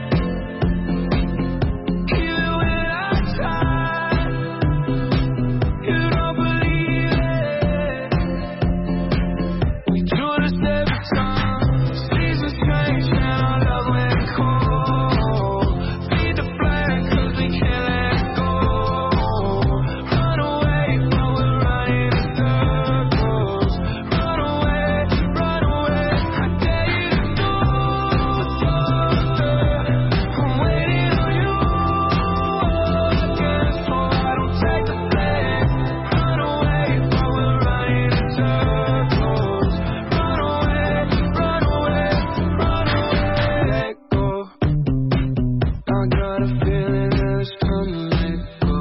Even when I tried, you don't believe it. We do this every time. Seasons change and our love went cold. Feed the flame 'cause we can't let it go. Run away, but we're running in circles. Run away, run away. I dare you to do what's I'm waiting on you again, so I don't take the blame. Run away, but we're running in circles. Run away, run away, run away. Let go. I got a feeling that it's time to let go.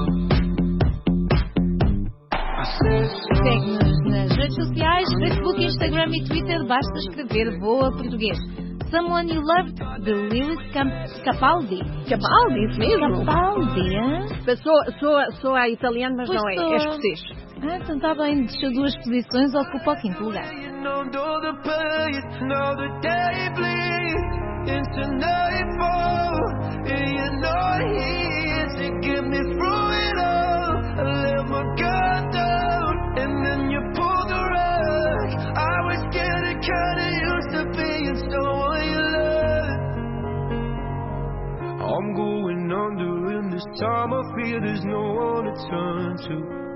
I said so. Segue-nos nas redes sociais, Facebook, Instagram e Twitter, basta escrever Boa Português. Someone You Loved, de Lewis Cap- Capaldi. Capaldi, isso mesmo? Capaldi, hein? Sou, sou, sou a italiana, mas Pois não é, sou. é escocês. Ah, então está bem, deixou duas posições, ocupa o quinto lugar. You know, know the pain, know the day bleeds into nightfall, and you're not here to get me through it all. I let my guard down, and then you pulled the rug. I was getting kinda used to being someone you love. I'm going under, and this time I feel there's no one to turn to.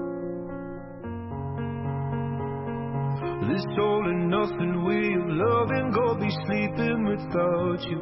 This all and nothing way of loving, go be sleeping without you.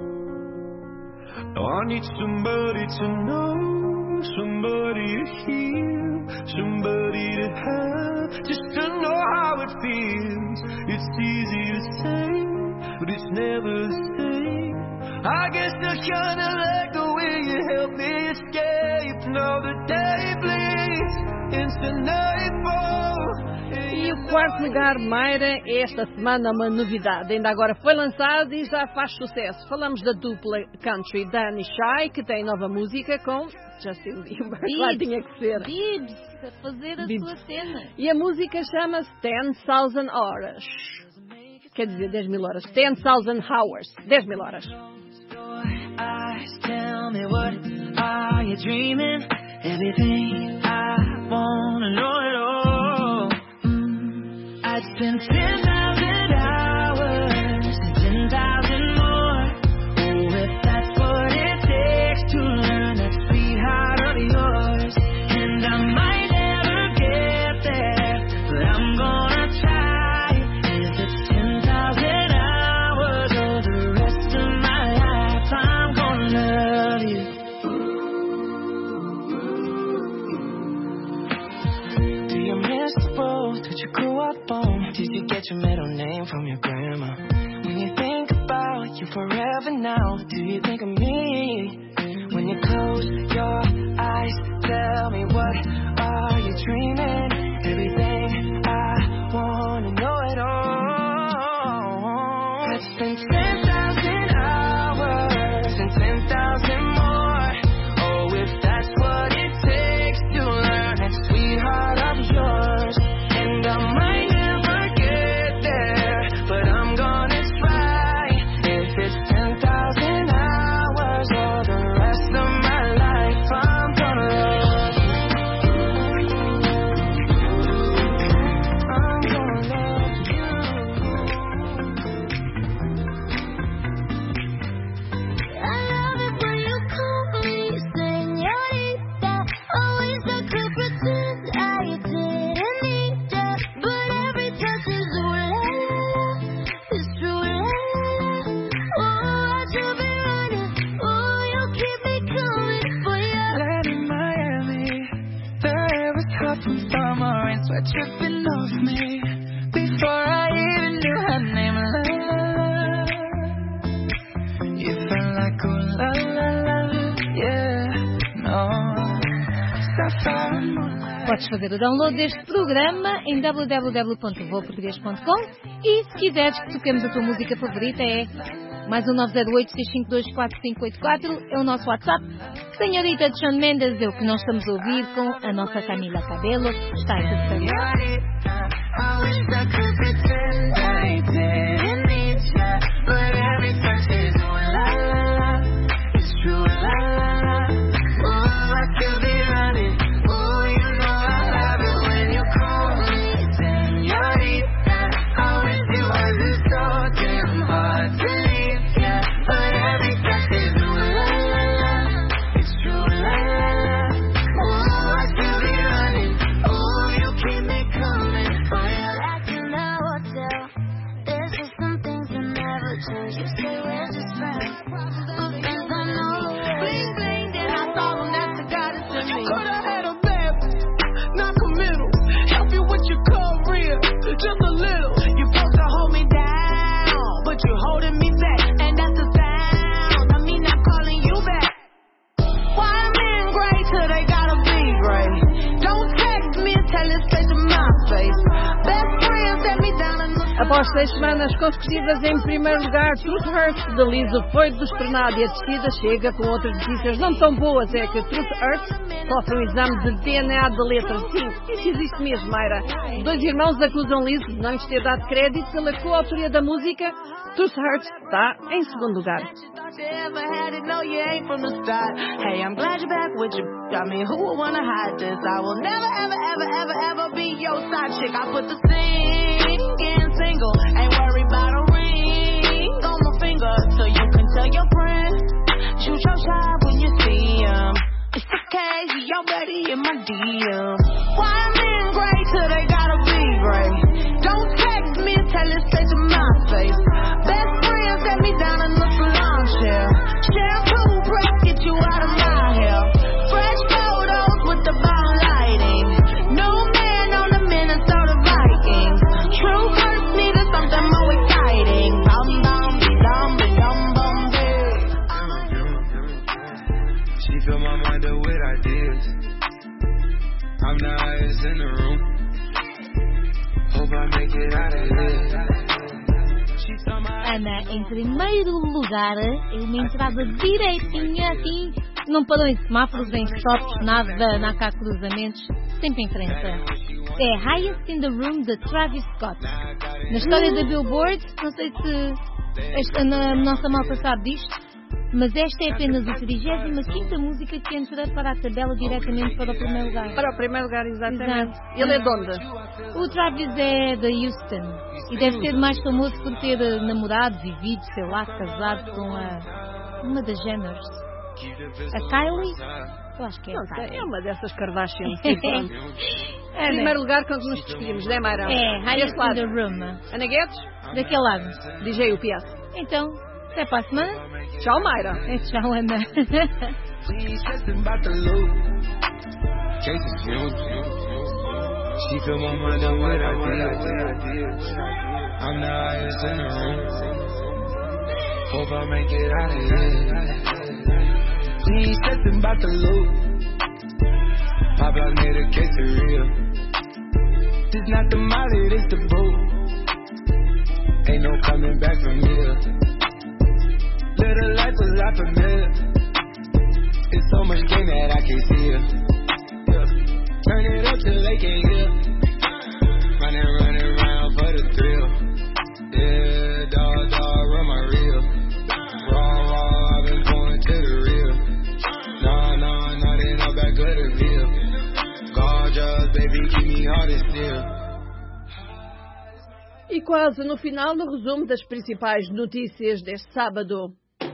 Now I need somebody to know, somebody to hear, somebody to have, just to know how it feels. It's easy to say, but it's never the same. I guess I kinda like the way you help me escape. Now the day bleeds into nightfall. E o quarto lugar, Mayra, é esta semana uma novidade. Ainda agora foi lançado e já faz sucesso. Falamos da dupla country Danny Shy, que tem nova música com Justin Bieber. Claro, tinha que ser. Bibbs, a fazer a Bibbs. sua cena. E a música chama-se ten thousand horas. Quer dizer, dez mil horas. ten thousand hours. dez mil horas. Eyes tell me, what are you dreaming? Everything I wanna know it all. Mm, I'd spend ten thousand hours and ten thousand more. Oh, if that's what it takes to learn that sweetheart of yours. And I might never get there, but I'm gonna try. If it's ten thousand hours of the you get your middle name from your grandma? When you think about you forever now, do you think of me? When you close your eyes, tell me what are you dreaming? Everything I wanna know it all. Let's spend ten thousand hours and ten thousand more. Oh, if that's what it takes to learn that sweetheart of yours. And I might never get there, but I'm gonna try. If it's ten thousand hours or the rest of my life, I'm gonna love you. I'm gonna love you. I love it when you call me señorita. Always I could pretend I didn't need that, but every touch is ooh la la, it's true la la. Oh, I should be running. Oh, you keep me coming for you. Land in Miami, the air was hot from summer rain, sweat dripping off me before I even knew her name. La la la, you felt like ooh la la la, yeah, no. Sapphire moonlight. Podes fazer o download deste programa em w w w ponto voo português ponto com e se quiseres que toquemos a tua música favorita é mais um nove zero oito, seis cinco dois, quatro cinco oito quatro, é o nosso WhatsApp. Senhorita de Shawn Mendes é o que nós estamos a ouvir com a nossa Camila Cabello. Está interessante. I wish I could pretend I didn't need ya, but every touch is ooh la la la, it's true la la la. Oh, I could be running. Oh, you know I love it when you call me señorita. I wish it wasn't so damn hard to leave ya, but every touch is ooh la la la, it's true la la la. Oh, I could be running. Oh, you keep me coming for you. Like in a hotel, there's just some things that never change. You say we're just friends, but friends don't know the way. Bling bling, then I told him that you got it to me. You coulda had a bad knock a middle, help you with your career, just a little. You supposed to hold me down, but you're holding me back, and that's the sound of me not calling you back. Why men great till they gotta be great? Don't text me and tell it straight to my face. Best friend set me down and look. Após seis semanas consecutivas em primeiro lugar, Truth Hurts de Lizzo foi destronado e a descida chega com outras notícias não tão boas. É que Truth Hurts sofre um exame de D N A de letras. Sim, isso existe mesmo, Mayra. Dois irmãos acusam Lizzo de não lhes ter dado crédito pela coautoria da música. Truth Hurts está em segundo lugar. Ever had it? No, you ain't from the start. Hey, I'm glad you're back with your. I mean, who would wanna hide this? I will never, ever, ever, ever, ever be your side chick. I put the singing single. Ain't worried about a ring on my finger, so you can tell your friends. Shoot your shot when you see him. It's okay, he already in my D M. Why men great till they gotta be great? Don't text me and tell it straight to my face. Best friend set me down in the salon chair. Shampoo breath get you out of my hair. Fresh photos with the bomb lighting. New man on the Minnesota Vikings. True hurts needed something more exciting. Bum bum bum bum bum bum. She fill my mind up with ideas. I'm the highest in the room. Hope I make it out of here. Ana, em primeiro lugar, é uma entrada direitinha, assim, não parou em semáforos, em stops, nada, não há cá cruzamentos, sempre em frente. É Highest in the Room, de Travis Scott. Na história da Billboard, não sei se esta, a nossa malta sabe disto, mas esta é apenas a trigésima quinta música que entra para a tabela diretamente para o primeiro lugar. Para o primeiro lugar, exatamente. Exato. Ele é de onde? O Travis é de Houston e deve ser mais famoso por ter namorado, vivido, sei lá, casado com a, uma das Jenners. A Kylie? Eu acho que é a Kylie. É uma dessas Kardashians. Em primeiro lugar, quando nos despedimos, não é, Mayra? É, Highest in the Room. Ana Guedes? Daquele lado. D J U P S. Então, até para a semana. Tchau, Mayra. É, tchau, Ana. She fill my mind up with ideas. I'm the highest in the room. Hope I make it out of here. We ain't stressing about the loot. My block made a case of real. This not the molly, this the boat. Ain't no coming back from here. Little life was life a million. It's so much game that I can't see it. Yeah. Turn it up till they can't hear. Running, running around for the thrill. Yeah, dog, dog, run my reel. Raw, raw, I've been going to the real. Nah, nah, nah, they not back of the veil. Gorgeous, baby, keep me hard as steel. E quase no final, no resumo das principais notícias deste sábado.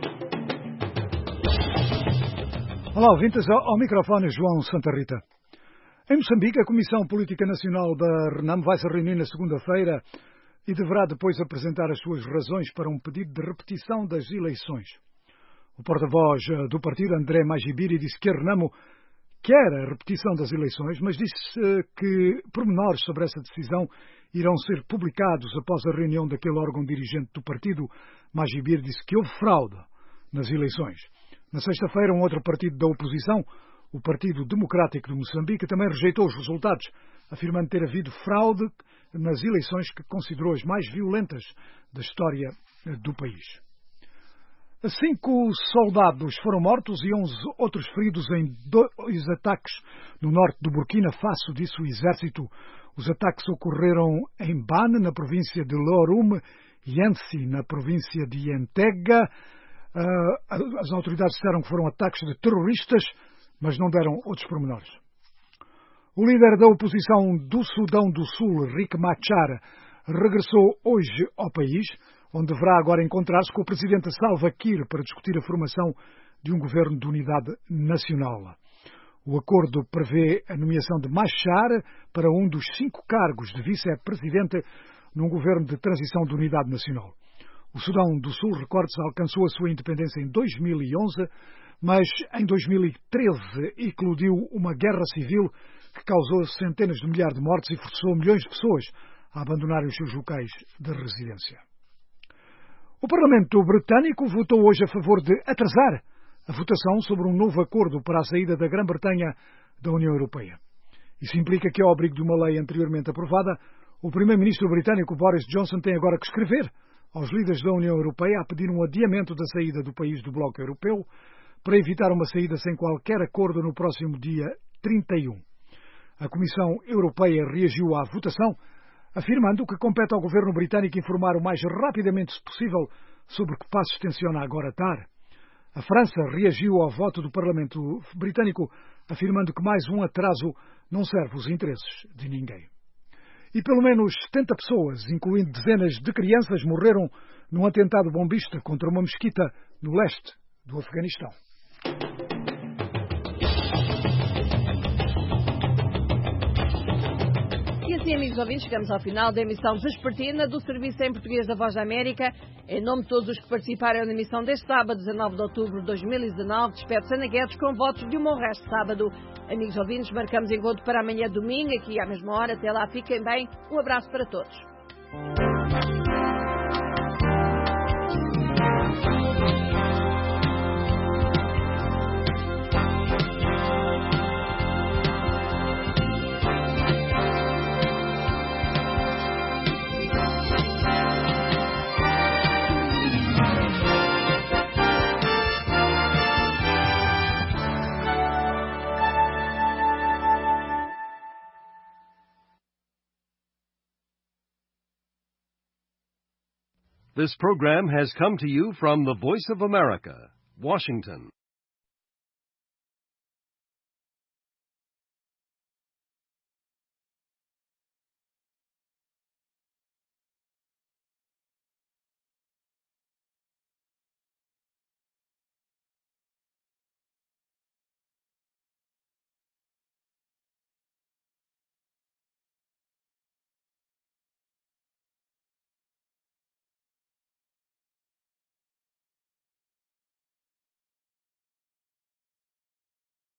Olá, ouvintes, ao microfone João Santa Rita. Em Moçambique, a Comissão Política Nacional da RENAM vai se reunir na segunda-feira e deverá depois apresentar as suas razões para um pedido de repetição das eleições. O porta-voz do partido, André Magibiri, disse que a RENAM quer a repetição das eleições, mas disse que pormenores sobre essa decisão irão ser publicados após a reunião daquele órgão dirigente do partido. Magibiri disse que houve fraude nas eleições. Na sexta-feira, um outro partido da oposição, o Partido Democrático de Moçambique, também rejeitou os resultados, afirmando ter havido fraude nas eleições que considerou as mais violentas da história do país. Cinco soldados foram mortos e onze outros feridos em dois ataques no norte do Burkina Faso, disse o exército. Os ataques ocorreram em Bane, na província de Lorume, e Yensi, na província de Entega. As autoridades disseram que foram ataques de terroristas, mas não deram outros pormenores. O líder da oposição do Sudão do Sul, Riek Machar, regressou hoje ao país, onde deverá agora encontrar-se com o presidente Salva Kiir para discutir a formação de um governo de unidade nacional. O acordo prevê a nomeação de Machar para um dos cinco cargos de vice-presidente num governo de transição de unidade nacional. O Sudão do Sul, recorde-se, alcançou a sua independência em dois mil e onze, mas em dois mil e treze eclodiu uma guerra civil que causou centenas de milhares de mortes e forçou milhões de pessoas a abandonarem os seus locais de residência. O Parlamento britânico votou hoje a favor de atrasar a votação sobre um novo acordo para a saída da Grã-Bretanha da União Europeia. Isso implica que, ao abrigo de uma lei anteriormente aprovada, o primeiro-ministro britânico Boris Johnson tem agora que escrever aos líderes da União Europeia a pedir um adiamento da saída do país do bloco europeu para evitar uma saída sem qualquer acordo no próximo dia trinta e um. A Comissão Europeia reagiu à votação, afirmando que compete ao governo britânico informar o mais rapidamente possível sobre que passos tenciona agora dar. A França reagiu ao voto do Parlamento britânico, afirmando que mais um atraso não serve os interesses de ninguém. E pelo menos setenta pessoas, incluindo dezenas de crianças, morreram num atentado bombista contra uma mesquita no leste do Afeganistão. E assim, amigos ouvintes, chegamos ao final da emissão vespertina do Serviço em Português da Voz da América. Em nome de todos os que participaram na emissão deste sábado, dezanove de outubro de dois mil e dezanove, despede-se Ana Guedes com votos de um bom resto de sábado. Amigos ouvintes, marcamos encontro para amanhã domingo, aqui à mesma hora. Até lá, fiquem bem. Um abraço para todos. This program has come to you from the Voice of America, Washington.